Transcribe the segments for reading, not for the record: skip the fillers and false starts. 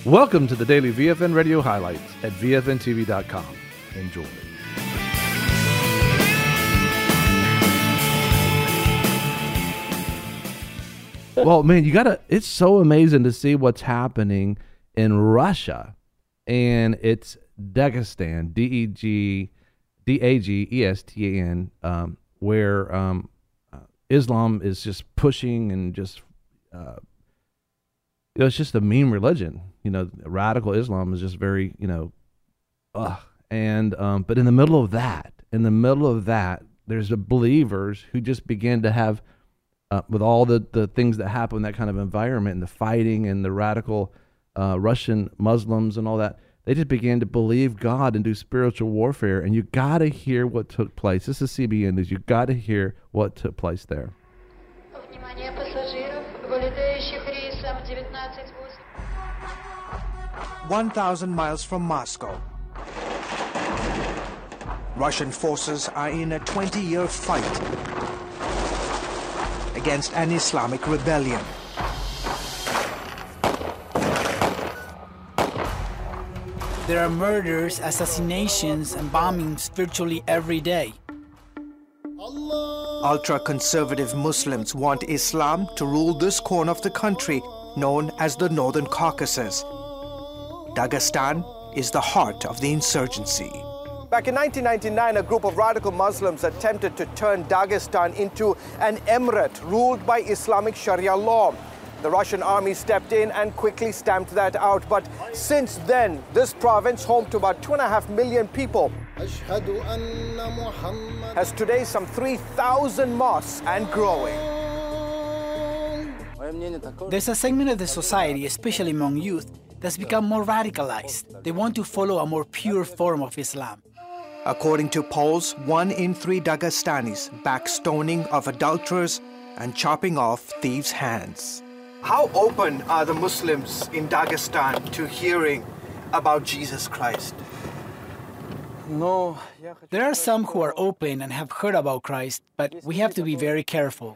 Welcome to the daily VFN radio highlights at VFNTV.com. Enjoy. Well, man, it's so amazing to see what's happening in Russia. And it's Dagestan, Dagestan, where Islam is just pushing and just, it's just a mean religion. Radical Islam is just very, but in the middle of that, there's the believers who just begin to have, with all the things that happen in that kind of environment and the fighting and the radical Russian Muslims and all that, they just began to believe God and do spiritual warfare. And you got to hear what took place. This is CBN News. You got to hear what took place there. 1,000 miles from Moscow, Russian forces are in a 20-year fight against an Islamic rebellion. There are murders, assassinations, and bombings virtually every day. Ultra-conservative Muslims want Islam to rule this corner of the country, known as the Northern Caucasus. Dagestan is the heart of the insurgency. Back in 1999, a group of radical Muslims attempted to turn Dagestan into an emirate ruled by Islamic Sharia law. The Russian army stepped in and quickly stamped that out. But since then, this province, home to about 2.5 million people, has today some 3,000 mosques and growing. There's a segment of the society, especially among youth, that's become more radicalized. They want to follow a more pure form of Islam. According to polls, 1 in 3 Dagestanis back stoning of adulterers and chopping off thieves' hands. How open are the Muslims in Dagestan to hearing about Jesus Christ? There are some who are open and have heard about Christ, but we have to be very careful.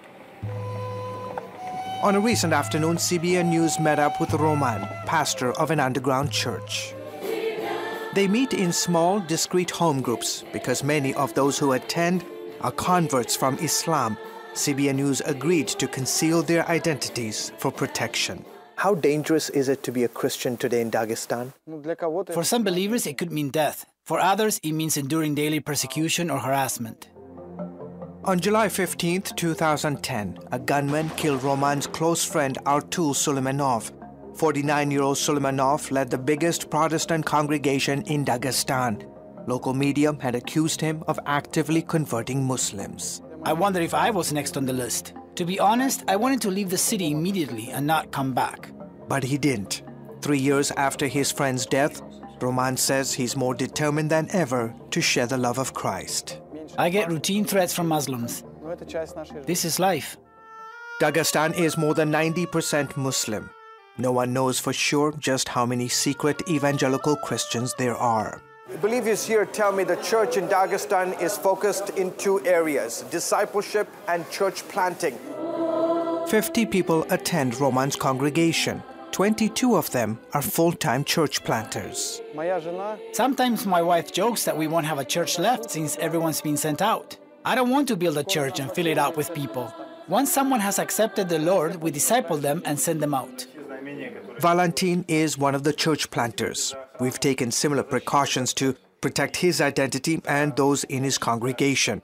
On a recent afternoon, CBN News met up with Roman, pastor of an underground church. They meet in small, discreet home groups because many of those who attend are converts from Islam. CBN News agreed to conceal their identities for protection. How dangerous is it to be a Christian today in Dagestan? For some believers, it could mean death. For others, it means enduring daily persecution or harassment. On July 15, 2010, a gunman killed Roman's close friend Artul Suleimanov. 49-year-old Suleimanov led the biggest Protestant congregation in Dagestan. Local media had accused him of actively converting Muslims. I wonder if I was next on the list. To be honest, I wanted to leave the city immediately and not come back. But he didn't. 3 years after his friend's death, Roman says he's more determined than ever to share the love of Christ. I get routine threats from Muslims. This is life. Dagestan is more than 90% Muslim. No one knows for sure just how many secret evangelical Christians there are. Believers here tell me the church in Dagestan is focused in 2 areas: discipleship and church planting. 50 people attend Roman's congregation. 22 of them are full-time church planters. Sometimes my wife jokes that we won't have a church left since everyone's been sent out. I don't want to build a church and fill it out with people. Once someone has accepted the Lord, we disciple them and send them out. Valentin is one of the church planters. We've taken similar precautions to protect his identity and those in his congregation.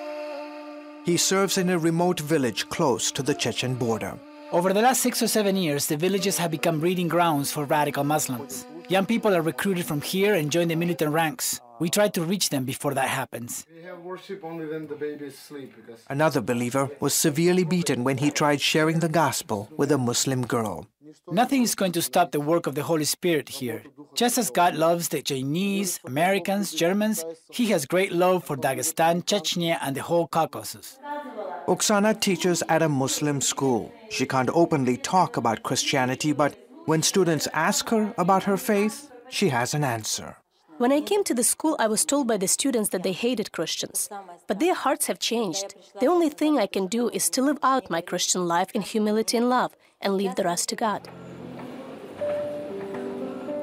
He serves in a remote village close to the Chechen border. Over the last 6 or 7 years, the villages have become breeding grounds for radical Muslims. Young people are recruited from here and join the militant ranks. We try to reach them before that happens. We have worship only when the babies sleep. Another believer was severely beaten when he tried sharing the gospel with a Muslim girl. Nothing is going to stop the work of the Holy Spirit here. Just as God loves the Chinese, Americans, Germans, He has great love for Dagestan, Chechnya, and the whole Caucasus. Oksana teaches at a Muslim school. She can't openly talk about Christianity, but when students ask her about her faith, she has an answer. When I came to the school, I was told by the students that they hated Christians. But their hearts have changed. The only thing I can do is to live out my Christian life in humility and love and leave the rest to God.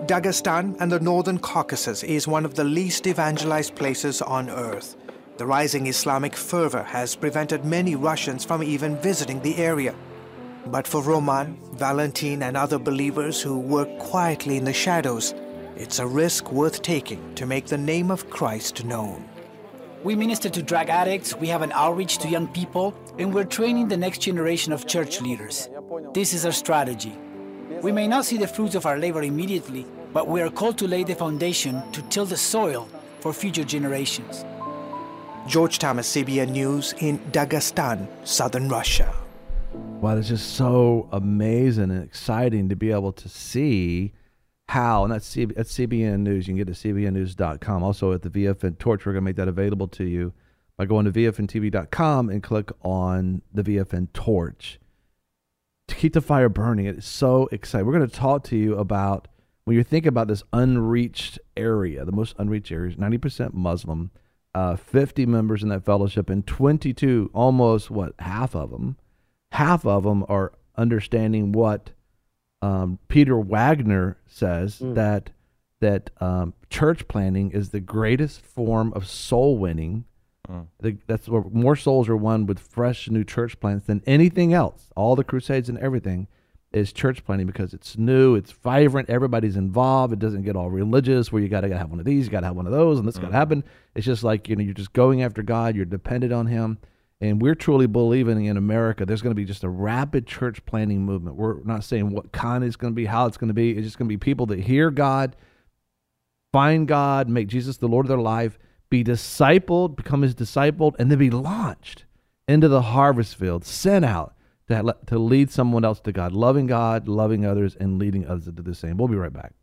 Dagestan and the northern Caucasus is one of the least evangelized places on earth. The rising Islamic fervor has prevented many Russians from even visiting the area. But for Roman, Valentin, and other believers who work quietly in the shadows, it's a risk worth taking to make the name of Christ known. We minister to drug addicts, we have an outreach to young people, and we're training the next generation of church leaders. This is our strategy. We may not see the fruits of our labor immediately, but we are called to lay the foundation to till the soil for future generations. George Thomas, CBN News in Dagestan, southern Russia. Wow, it's just so amazing and exciting to be able to see how, and that's CBN News. You can get it at cbnnews.com. Also at the VFN Torch, we're going to make that available to you by going to vfntv.com and click on the VFN Torch. To keep the fire burning, it's so exciting. We're going to talk to you about, when you think about this unreached area, the most unreached areas, 90% Muslim, 50 members in that fellowship, and 22, almost, half of them are understanding what Peter Wagner says, that church planting is the greatest form of soul winning. That's where more souls are won with fresh new church plants than anything else. All the crusades and everything is church planting because it's new, it's vibrant, everybody's involved. It doesn't get all religious where you got to have one of these, you got to have one of those, and this got to happen. It's just like, you're just going after God, you're dependent on Him. And we're truly believing in America there's going to be just a rapid church planting movement. We're not saying what kind it's going to be, how it's going to be. It's just going to be people that hear God, find God, make Jesus the Lord of their life, be discipled, become His disciple, and then be launched into the harvest field, sent out to lead someone else to God, loving others, and leading others to do the same. We'll be right back.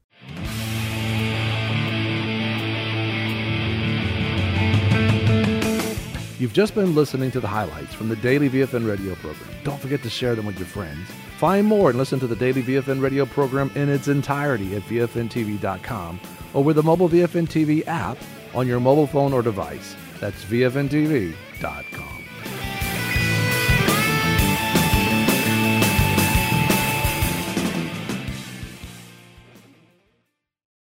You've just been listening to the highlights from the Daily VFN radio program. Don't forget to share them with your friends. Find more and listen to the Daily VFN radio program in its entirety at vfntv.com or with the mobile VFN TV app on your mobile phone or device. That's vfntv.com.